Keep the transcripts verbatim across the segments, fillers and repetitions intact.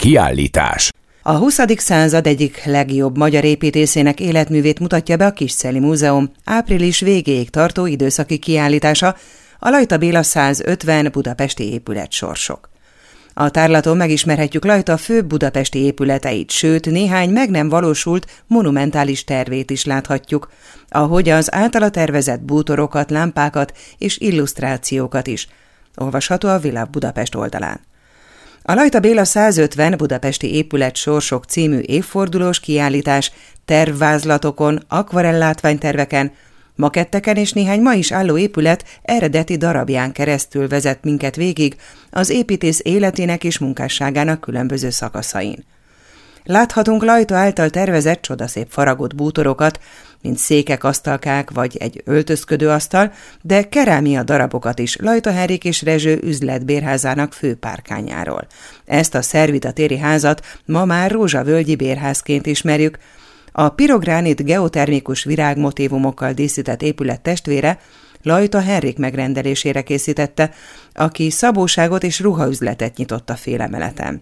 Kiállítás. A huszadik század egyik legjobb magyar építészének életművét mutatja be a Kisszelli Múzeum április végéig tartó időszaki kiállítása, a Lajta Béla százötven budapesti épületsorsok. A tárlaton megismerhetjük Lajta főbb budapesti épületeit, sőt néhány meg nem valósult monumentális tervét is láthatjuk, ahogy az általa tervezett bútorokat, lámpákat és illusztrációkat is. Olvasható a Villa Budapest oldalán. A Lajta Béla százötven budapesti épületsorsok című évfordulós kiállítás tervvázlatokon, akvarellátványterveken, maketteken és néhány ma is álló épület eredeti darabján keresztül vezet minket végig az építész életének és munkásságának különböző szakaszain. Láthatunk Lajta által tervezett csodaszép faragott bútorokat, mint székek, asztalkák vagy egy öltözködő asztal, de kerámia darabokat is Lajta Henrik és Rezső üzletbérházának főpárkányáról. Ezt a Szervita téri házat ma már rózsavölgyi bérházként ismerjük. A pirogránit geotermikus virágmotívumokkal díszített épület testvére Lajta Henrik megrendelésére készítette, aki szabóságot és ruhaüzletet nyitott a félemeleten.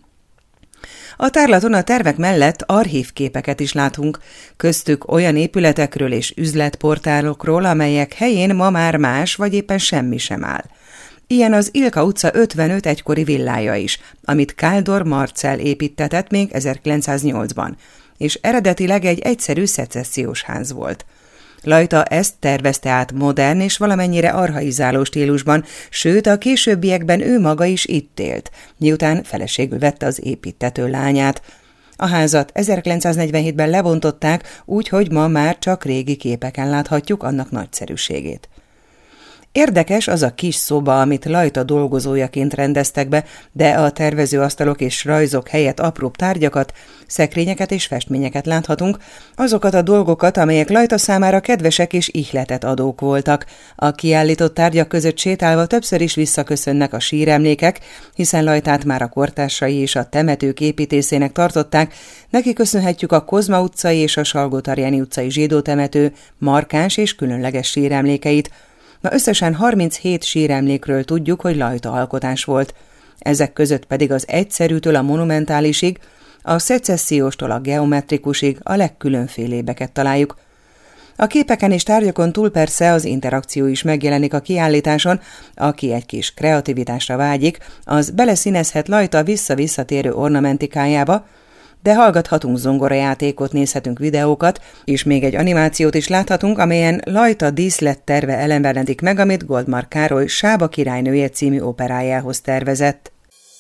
A tárlaton a tervek mellett archívképeket is látunk, köztük olyan épületekről és üzletportálokról, amelyek helyén ma már más vagy éppen semmi sem áll. Ilyen az Ilka utca ötvenöt egykori villája is, amit Káldor Marcell építtetett még ezerkilencszáznyolcban, és eredetileg egy egyszerű szecessziós ház volt. Lajta ezt tervezte át modern és valamennyire archaizáló stílusban, sőt a későbbiekben ő maga is itt élt, miután feleségül vette az építtető lányát. A házat ezerkilencszáznegyvenhétben lebontották, úgyhogy ma már csak régi képeken láthatjuk annak nagyszerűségét. Érdekes az a kis szoba, amit Lajta dolgozójaként rendeztek be, de a tervezőasztalok és rajzok helyett apróbb tárgyakat, szekrényeket és festményeket láthatunk, azokat a dolgokat, amelyek Lajta számára kedvesek és ihletet adók voltak. A kiállított tárgyak között sétálva többször is visszaköszönnek a síremlékek, hiszen Lajtát már a kortársai és a temetők építészének tartották, neki köszönhetjük a Kozma utcai és a Salgótarjáni utcai zsidó temető markáns és különleges síremlékeit. Ma összesen harminchét síremlékről tudjuk, hogy Lajta alkotás volt. Ezek között pedig az egyszerűtől a monumentálisig, a szecesszióstól a geometrikusig a legkülönfélébeket találjuk. A képeken és tárgyakon túl persze az interakció is megjelenik a kiállításon, aki egy kis kreativitásra vágyik, az beleszínezhet Lajta vissza-visszatérő ornamentikájába, de hallgathatunk zongorajátékot, nézhetünk videókat, és még egy animációt is láthatunk, amelyen Lajta díszletterve elevenedik meg, amit Goldmark Károly Sába királynője című operájához tervezett.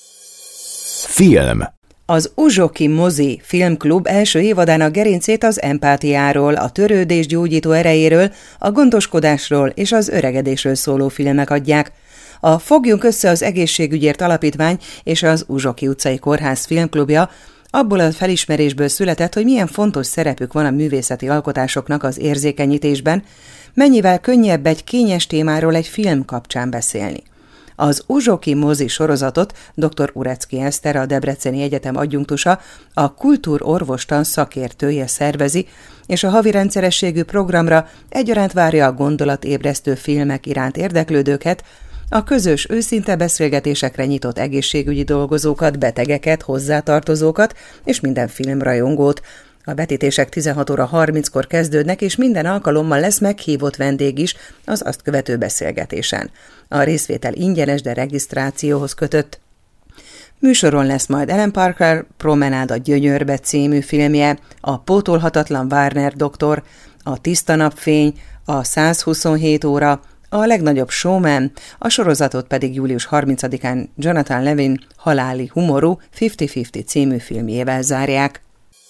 Film. Az Uzsoki Mozi Filmklub első évadának gerincét az empátiáról, a törődés gyógyító erejéről, a gondoskodásról és az öregedésről szóló filmek adják. A Fogjunk össze az egészségügyért alapítvány és az Uzsoki utcai kórház filmklubja abból a felismerésből született, hogy milyen fontos szerepük van a művészeti alkotásoknak az érzékenyítésben, mennyivel könnyebb egy kényes témáról egy film kapcsán beszélni. Az Uzsoki Mozi sorozatot dr. Urecki Eszter, a Debreceni Egyetem adjunktusa, a kultúrorvostan szakértője szervezi, és a havi rendszerességű programra egyaránt várja a gondolatébresztő filmek iránt érdeklődőket, a közös őszinte beszélgetésekre nyitott egészségügyi dolgozókat, betegeket, hozzátartozókat és minden filmrajongót. A vetítések tizenhat óra harminckor kezdődnek, és minden alkalommal lesz meghívott vendég is az azt követő beszélgetésen. A részvétel ingyenes, de regisztrációhoz kötött. Műsoron lesz majd Ellen Parker Promenád a Gyönyörbe című filmje, a Pótolhatatlan Warner doktor, a Tiszta napfény, a százhuszonhét óra, a Legnagyobb showman, a sorozatot pedig július harmincadikán Jonathan Levin haláli humorú ötven-ötven című filmjével zárják.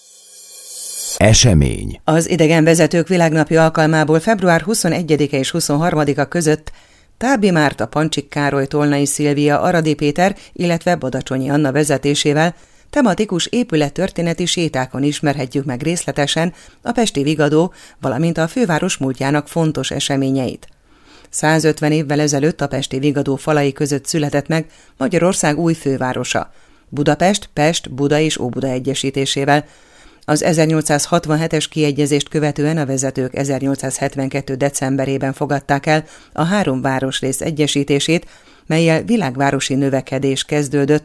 Esemény. Az Idegenvezetők Világnapja alkalmából február huszonegyedike és huszonharmadika között Tábi Márta, Pancsik Károly, Tolnai Szilvia, Aradi Péter, illetve Badacsonyi Anna vezetésével tematikus épülettörténeti sétákon ismerhetjük meg részletesen a pesti Vigadó, valamint a főváros múltjának fontos eseményeit. százötven évvel ezelőtt a pesti Vigadó falai között született meg Magyarország új fővárosa, Budapest, Pest, Buda és Óbuda egyesítésével. Az ezernyolcszázhatvanhetes kiegyezést követően a vezetők ezernyolcszázhetvenkettő decemberében fogadták el a három városrész egyesítését, mellyel világvárosi növekedés kezdődött.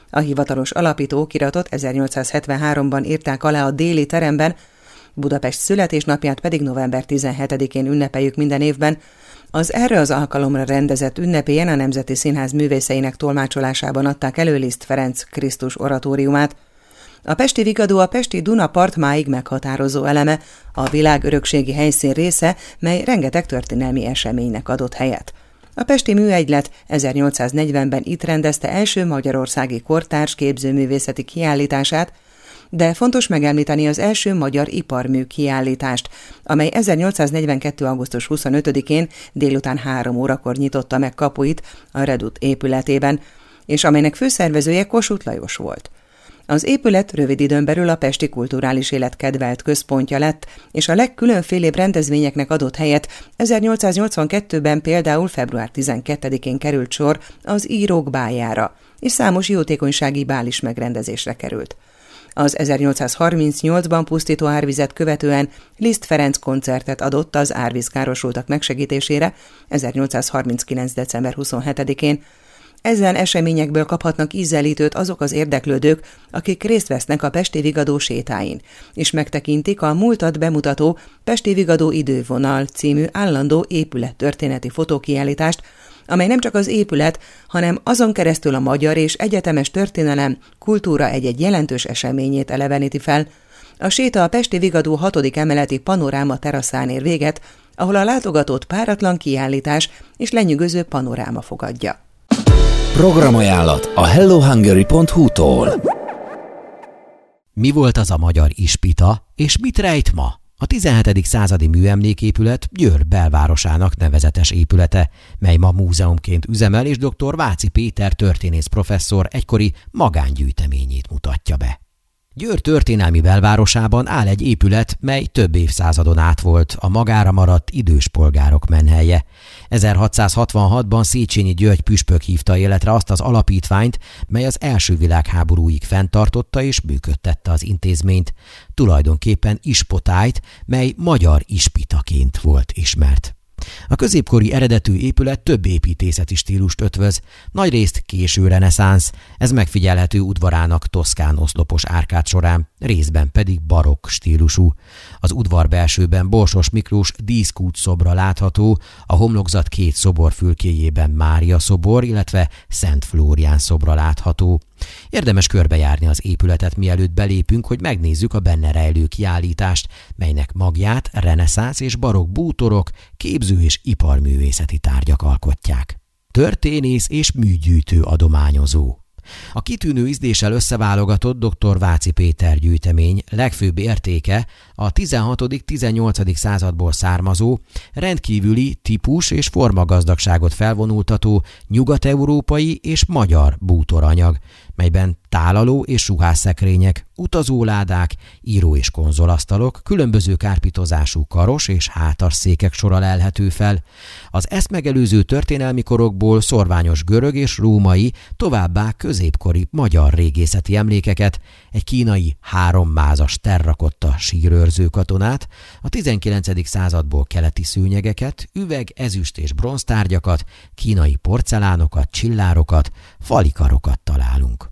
A hivatalos alapítókiratot ezernyolcszázhetvenháromban írták alá a Déli teremben, Budapest születésnapját pedig november tizenhetedikén ünnepeljük minden évben. Az erre az alkalomra rendezett ünnepélyen a Nemzeti Színház művészeinek tolmácsolásában adták elő Liszt Ferenc Krisztus oratóriumát. A pesti vigadó a pesti Duna-part máig meghatározó eleme, a világörökségi helyszín része, mely rengeteg történelmi eseménynek adott helyet. A Pesti Műegylet ezernyolcszáznegyvenben itt rendezte első magyarországi kortárs képzőművészeti kiállítását, de fontos megemlíteni az első magyar iparmű kiállítást, amely ezernyolcszáznegyvenkettő. augusztus huszonötödikén délután három órakor nyitotta meg kapuit a Redut épületében, és amelynek főszervezője Kossuth Lajos volt. Az épület rövid időn belül a pesti kulturális élet kedvelt központja lett, és a legkülönfélébb rendezvényeknek adott helyet ezernyolcszáznyolcvankettőben például február tizenkettedikén került sor az Írók báljára, és számos jótékonysági bál is megrendezésre került. Az ezernyolcszázharmincnyolcban pusztító árvizet követően Liszt Ferenc koncertet adott az árvízkárosultak megsegítésére ezernyolcszázharminckilenc. december huszonhetedikén. Ezen eseményekből kaphatnak ízelítőt azok az érdeklődők, akik részt vesznek a Pesti Vigadó sétáin, és megtekintik a múltat bemutató Pesti Vigadó idővonal című állandó épülettörténeti fotókiállítást, amely nem csak az épület, hanem azon keresztül a magyar és egyetemes történelem, kultúra egy-egy jelentős eseményét eleveníti fel. A séta a Pesti Vigadó hatodik emeleti panoráma teraszán ér véget, ahol a látogatót páratlan kiállítás és lenyűgöző panoráma fogadja. Programajánlat a hello hungary pont hu-tól. Mi volt az a magyar ispita, és mit rejt ma? A tizenhetedik századi műemléképület Győr belvárosának nevezetes épülete, mely ma múzeumként üzemel, és dr. Váci Péter történész professzor egykori magángyűjteményét mutatja be. Győr történelmi belvárosában áll egy épület, mely több évszázadon át volt a magára maradt idős polgárok menhelye. ezerhatszázhatvanhatban Széchenyi György püspök hívta életre azt az alapítványt, mely az első világháborúig fenntartotta és működtette az intézményt, tulajdonképpen ispotájt, mely magyar ispitaként volt ismert. A középkori eredetű épület több építészeti stílust ötvöz, nagyrészt késő reneszánsz, ez megfigyelhető udvarának toszkán oszlopos árkád során, részben pedig barokk stílusú. Az udvar belsőben Borsos Miklós díszkút szobra látható, a homlokzat két szobor fülkéjében Mária szobor, illetve Szent Flórián szobra látható. Érdemes körbejárni az épületet, mielőtt belépünk, hogy megnézzük a benne rejlő kiállítást, melynek magját reneszánsz és barokk bútorok, képző- és iparművészeti tárgyak alkotják. Történész és műgyűjtő adományozó. A kitűnő ízdéssel összeválogatott dr. Váci Péter gyűjtemény legfőbb értéke a tizenhatodik-tizennyolcadik századból származó, rendkívüli típus és formagazdagságot felvonultató nyugat-európai és magyar bútoranyag, melyben tálaló és ruhásszekrények, utazóládák, író- és konzolasztalok, különböző kárpitozású karos és hátasszékek sora lelhető fel. Az ezt megelőző történelmi korokból szorványos görög és római, továbbá középkori magyar régészeti emlékeket, egy kínai hárommázas terrakotta sírőrző katonát, a tizenkilencedik századból keleti szőnyegeket, üveg, ezüst és bronztárgyakat, kínai porcelánokat, csillárokat, falikarokat találunk.